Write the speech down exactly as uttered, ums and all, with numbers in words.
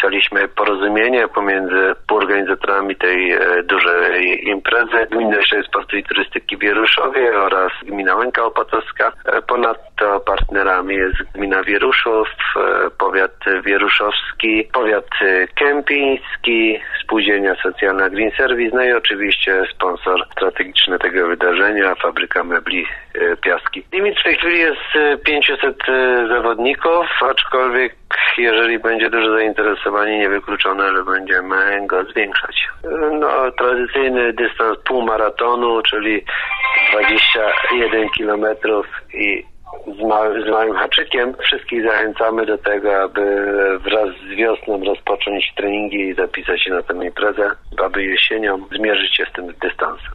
podpisaliśmy porozumienie pomiędzy współorganizatorami tej e, dużej imprezy Gminy Ośrodek Sportu i Turystyki w Wieruszowie oraz Gmina Łęka Opatowska. E, ponadto partnerami jest Gmina Wieruszów, e, Powiat Wieruszowski, Powiat Kępiński, Spółdzielnia Socjalna Green Service, no i oczywiście sponsor strategiczny tego wydarzenia, Fabryka Mebli e, Piaski. Limit w tej chwili jest pięćset zawodników, aczkolwiek jeżeli będzie duże zainteresowanie, niewykluczone, że będziemy go zwiększać. No, tradycyjny dystans półmaratonu, czyli dwadzieścia jeden kilometrów i z, mały, z małym haczykiem. Wszystkich zachęcamy do tego, aby wraz z wiosną rozpocząć treningi i zapisać się na tę imprezę, aby jesienią zmierzyć się z tym dystansem.